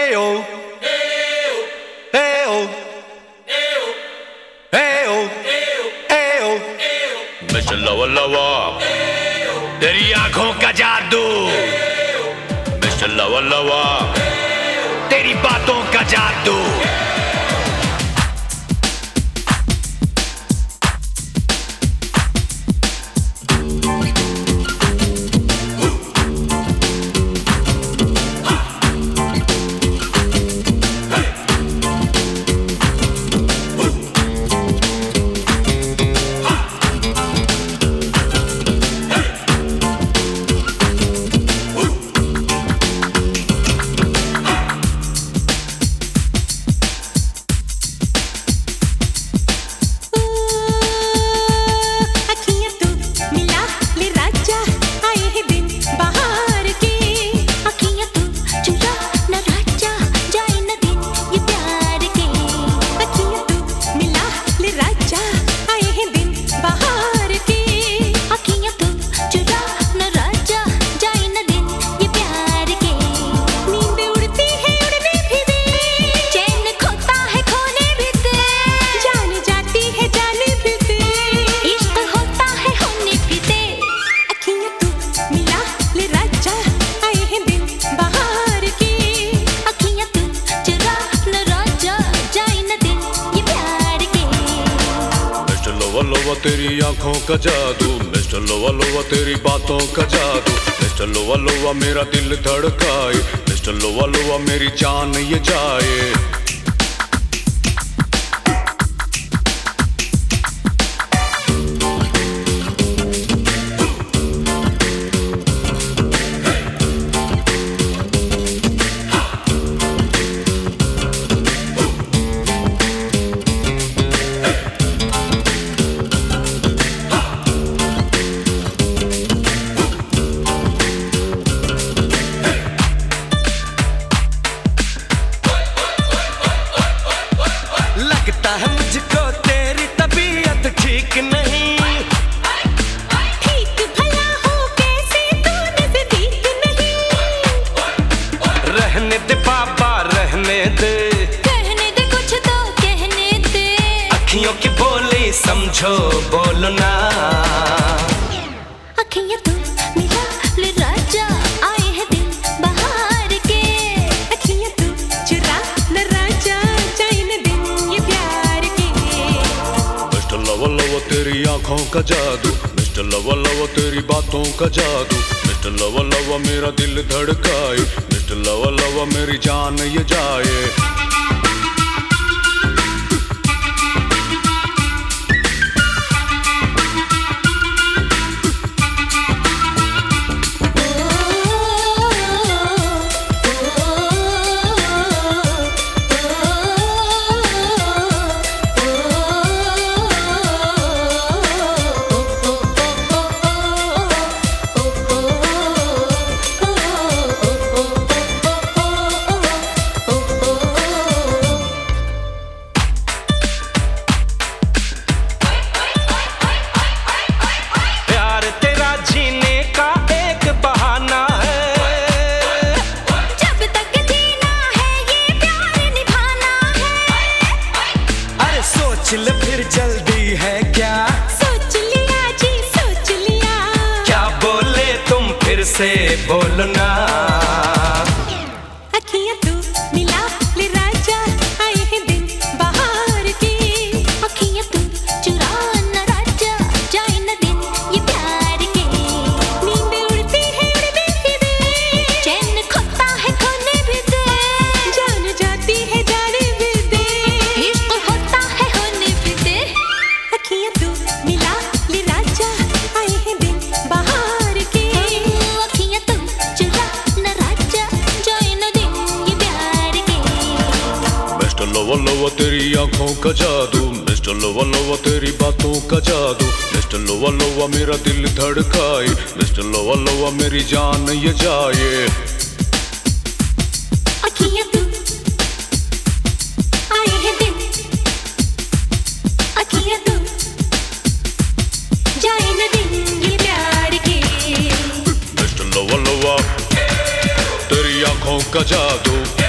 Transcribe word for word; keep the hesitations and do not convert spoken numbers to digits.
Mister लवा लवा तेरी आंखों का जादू, मिस्टर लवा लवा तेरी बातों का जादू। लोवा तेरी आंखों का जादू, मिस्टर लोवा लोवा तेरी बातों का जादू। मिस्टर लोवा लोवा मेरा दिल धड़काए, मिस्टर लोवा लोवा मेरी जान ये जाए। लगता है मुझको तेरी तबीयत ठीक नहीं, ठीक भला हो कैसे तू नजदीक नहीं। रहने दे बाबा रहने दे, कहने दे कुछ तो कहने दे। अखियों की बोली समझो बोलो ना। अखियां तू मिला ले राजा, आए हैं दिन बहार के। अखियां तू चुरा ले राजा, जाए न दिन ये प्यार के। मिस्टर लवा लवा तेरी आंखों का जादू, मिस्टर लवा लवा तेरी बातों का जादू। मिस्टर लवा लवा मेरा दिल धड़काए, मिस्टर लवा लवा मेरी जान ये जाए। सोच ले फिर जल्दी है क्या, सोच लिया जी सोच लिया। क्या बोले तुम फिर से बोलो ना। अखियां तू मिला ले राजा, आए हैं दिन बहार के। अखियां तू चुरा न राजा, जाए न दिन ये प्यार के। नींद उड़ती है उड़ने भी दे, चैन खोता है खोने भी दे। जान जाती है जाने भी दे, इश्क होता है होने भी दे। अखियां तू मिला ले राजा, आए हैं दिन बहार के। अखियां तू चुरा न राजा, जाए न दिन ये प्यार के। मिस्टर लवा लवा तेरी आंखों का जादू, मिस्टर लवा लवा तेरी बातों का जादू। मिस्टर लवा लवा मेरा दिल धड़काए, मिस्टर लवा लवा मेरी जान ये जाए। अखियां तू आए हैं दिन, अखियां तू जाए न दिन ये प्यार के। मिस्टर लवा लवा तेरी आंखों का जादू।